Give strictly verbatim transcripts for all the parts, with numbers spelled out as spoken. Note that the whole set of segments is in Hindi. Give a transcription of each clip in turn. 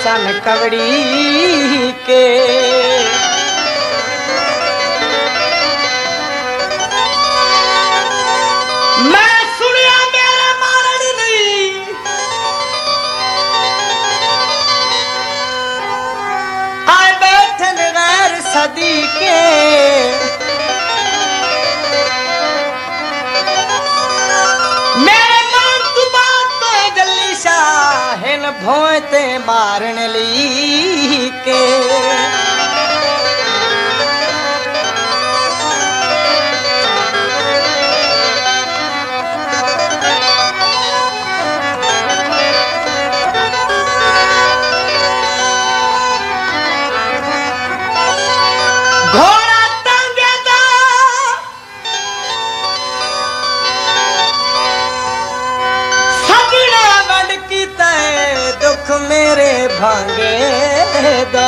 सन कवड़ी के। मैं सुनिया मेरे मारन नहीं आए बैठन गैर सदी के। भोते मारन ली के घोड़ा टंगे दा सजना बन की दुख मेरे भांगे दा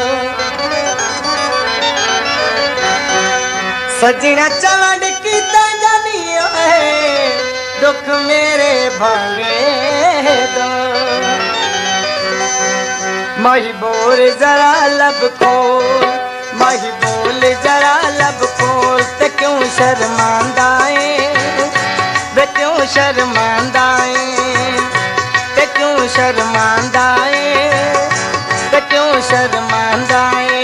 सजना चवड़ की जानी है दुख मेरे भांगे दा। माही बोल जरा लब खोल माही बोल जरा लब खोल ते क्यों शर्मांदाए वे क्यों शर्मांदाए ते क्यों शर्मांदाए ते क्यों शर्मांदाए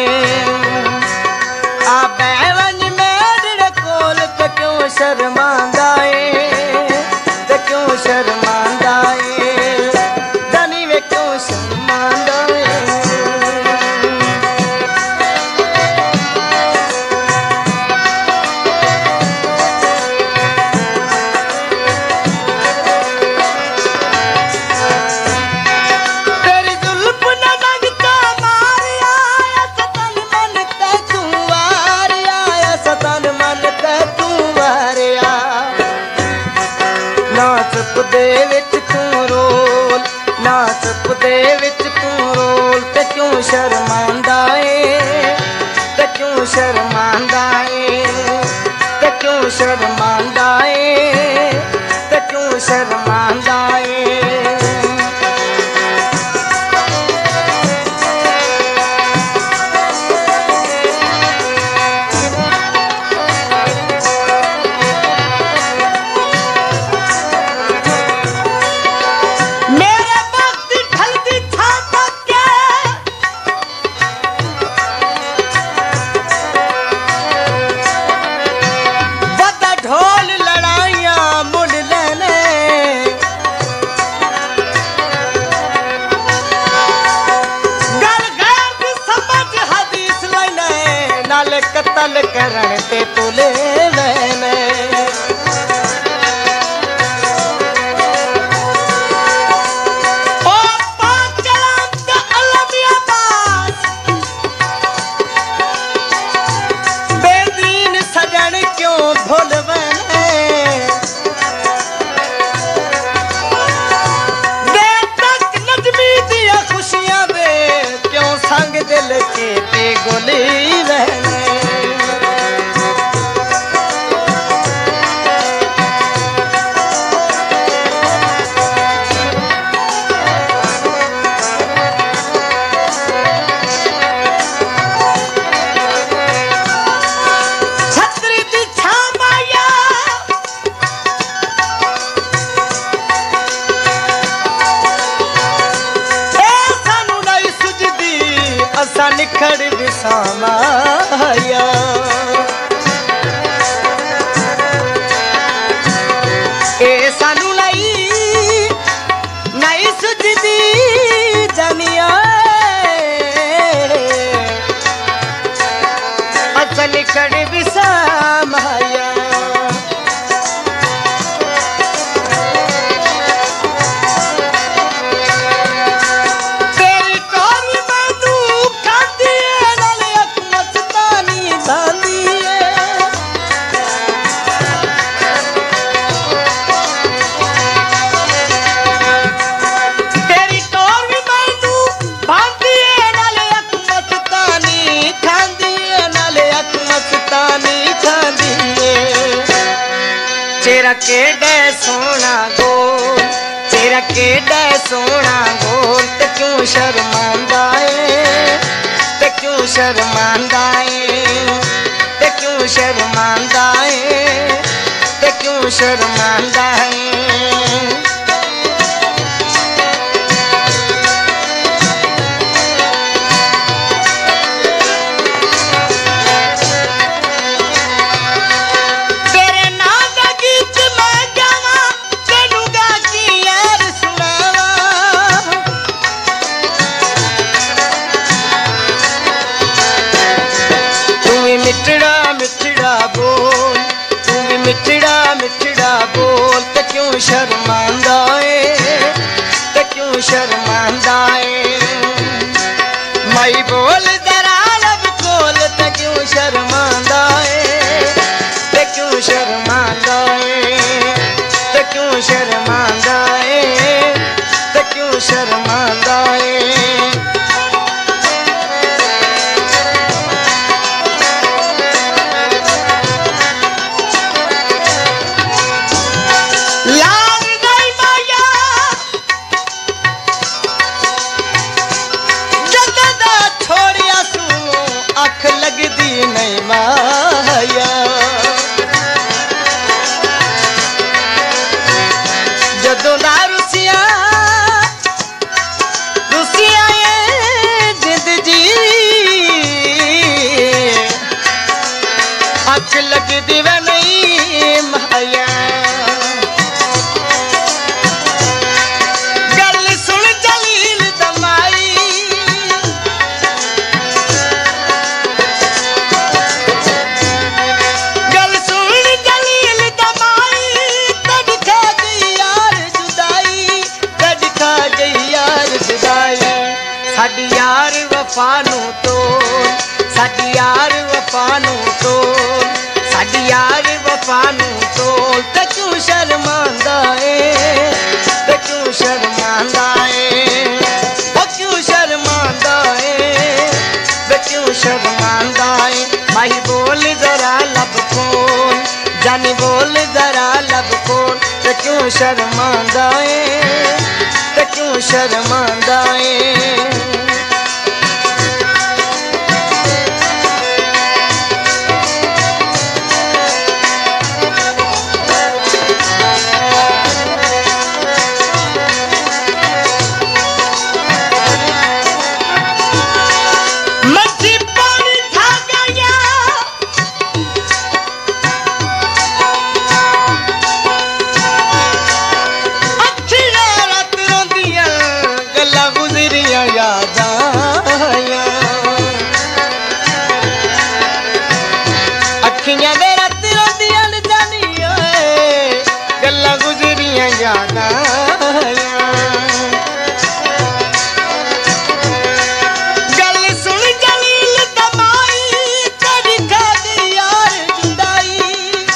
आ बैवन मेरे कोल ते क्यों शर्मांदाए ते क्यों शर्मांदाए जानी वे क्यों शर्मांदाए। दे विच तू रोल ना चुप दे विच तू रोल ते क्यों शर्मांदाए ते क्यों शर्मांदाए ते क्यों शर्मांदाए ते क्यों शर्मांदाए। कतल करण ते तुले मैंने ओ पांचला दा अलमिया बास बेदीन सजन क्यों भूल मैंने दे तक नजमी दिया खुशियां दे क्यों संग दिल के ते गोली रहने। निखड़ विसामाया ए सानू नहीं नहीं सुझदी जानिया अस निखड़ विसामाया। केडे सोना गोल तेरा केड़ा सोना बोल ते क्यों शर्मांदा है, ते क्यों शर्मांदा है, ते क्यों शर्मांदा है, ते क्यों शर्मांदा है। मिठड़ा मिठड़ा बोल, तू भी मिठड़ा मिठड़ा बोल, ते क्यों शर्मांदा है, ते क्यों शर्मांदा है। माई बोल जरा लब खोल, ते क्यों शर्मांदा है, ते क्यों शर्मांदा है, ते क्यों शर्मांदा है, ते क्यों शर्मांदा है। लगदी नहीं माया, जदों दा रुसिया रुसिया जिंद जी अख लगदी वे नहीं माया। गल सुन जलील दमाई, साडी यार वफा नू तोल, साडी यार वफा नू तोल, साडी यार वफा नू तोल, ते क्यों शर्मांदा है, ते क्यों शर्मांदा है, ओ क्यों शर्मांदा है, ते क्यों शर्मांदा है। माही बोल जरा लब खोल, जानी बोल जरा लब खोल, ते क्यों शर्मांदा है, ते क्यों शर्मांदा है। अखियां दे रत रोंदियां जानिया गल्लां गुजरियां यादां, गल सुन जलील दमाई, तेरी खादी यार जुदाई।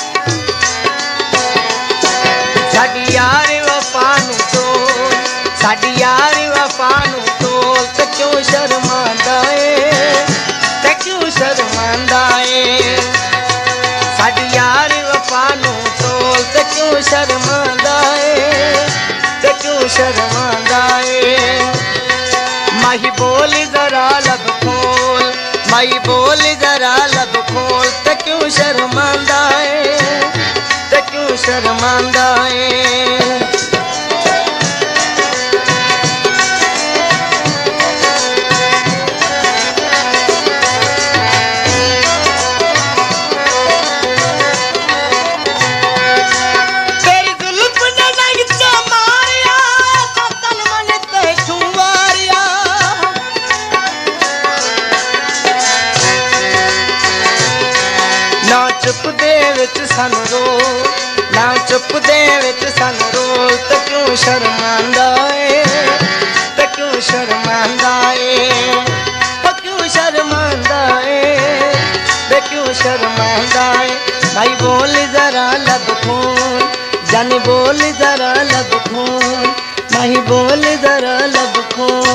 साडी यार वफा नू तोल, साडी यार वफा नू तोल, ते क्यों शर्मांदा है, ते क्यों शर्मांदा है। साडी यार वफा नू तोल, ते क्यों शर्मांदा है, ते क्यों शर्मांदा है। माही बोल जरा लब खोल, माही बोल जरा लब खोल, ते क्यों शर्मांदा है, ते क्यों शर्मांदा है। चुप दे विच सन रोल, ना चुप दे विच सन रोल, ते क्यों शर्मांदा है, ते क्यों शर्मांदा है, ते क्यों शर्मांदा है, ते क्यों शर्मांदा है। भाई बोल जरा लब खोल, जानी बोल जरा लब खोल, भाई बोल जरा लब खोल।